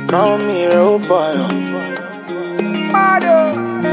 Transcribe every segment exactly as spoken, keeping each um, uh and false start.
Call me real boy. Mado.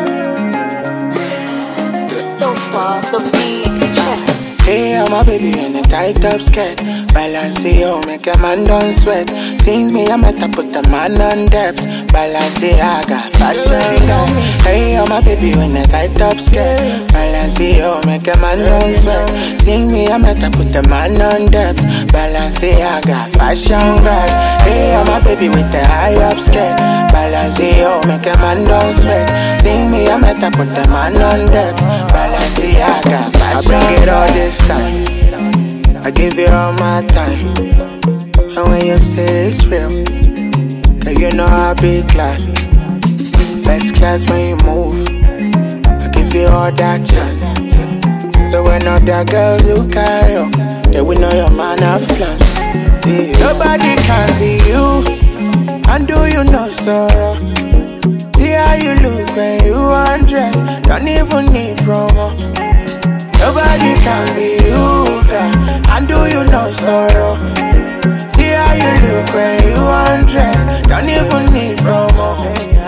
So far, the beats check. Hey, I'm a baby in a tight up skirt. Balance it out, make a man don't sweat. Since me, I met to put the man on depth. Balance it, I got fashion guy. Hey, I'm a baby in a tight up skirt. Balance it out, make a man don't sweat. Since me, I met to put the man on depth. Balance it, I got fashion guy. Hey, I'm a baby with a high up skirt. Balance it out, make a man don't sweat. Since me, I met to put the man on depth. Balance it, I got fashion guy. I bring it all this time, I give you all my time. And when you say it's real, girl, you know I'll be glad. Best class when you move, I give you all that chance. So when other girls look at you, they will know your man have plans. Yeah. Nobody can be you, and do you know sorrow? See how you look when you undress, don't even need promo. Nobody can be you, girl, and do you know sorrow? See how you look when you undress, don't even need promo.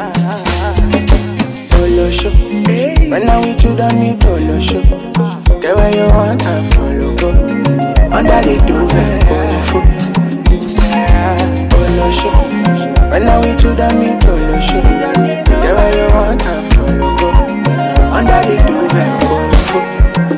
Polo show, when I'm with you, don't need polo show. Get where you want, I follow go. Under the duvet, beautiful. Polo show, when I'm with you, don't need polo show. Get where you want, I follow go. Under the duvet, beautiful.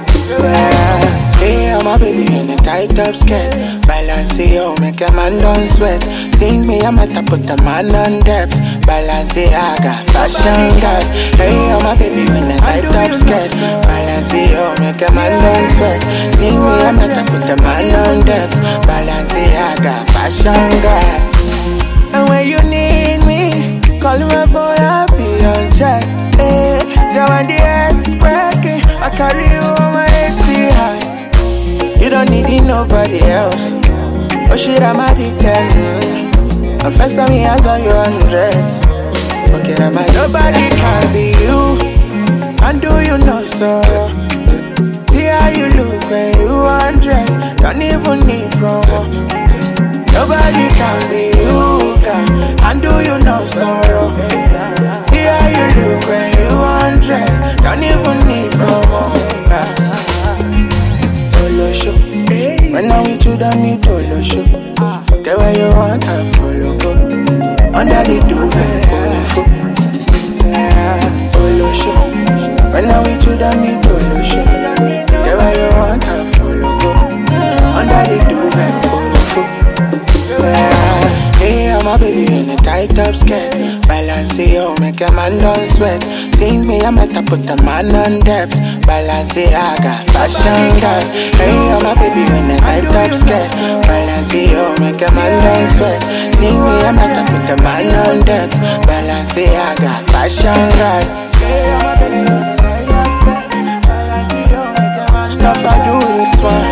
Hey, I'm a baby in a tight up skirt. Balance it out, make a man don't sweat. Since me, I'm at to put the man on depth. Balance it, I got fashion guy. Hey, I'm a baby in a tight up skirt. Balance it out, make a man don't sweat. Since me, I'm at to put the man on depth. Balance it, I got fashion guy. And when you need me, call me for your be on check. Hey, girl, when the head's cracking, I carry you on my eighty high. You don't need it, nobody else. Oh shit, I'm addicted. The first time he has on you undress. Forget about nobody can be you, and do you know sorrow? See how you look when you undress, don't even need promo. Nobody can be you, girl, and do you know sorrow? See how you look when you undress, don't even need promo. Polo show, when I'm with you, don't need polo show. Get where you want, I follow go. Under the duvet, beautiful. Polo show, when I'm with you, don't need polo show. Get where you want, I follow go. Under the duvet, beautiful. Hey, I'm a baby in a tight up skirt. Balance it out, make a man don't sweat. Since me, I'm at to put the man on depth. Balance it, I got fashion guy. Hey, I'm a baby in a tight up skirt. Balance it out, make a man don't sweat. Since me, I'm at to put the man on depth. Balance it, I got fashion guy. Hey, I'm a baby in a tight up skirt. Balance it out, make a man. Stuff I do this one.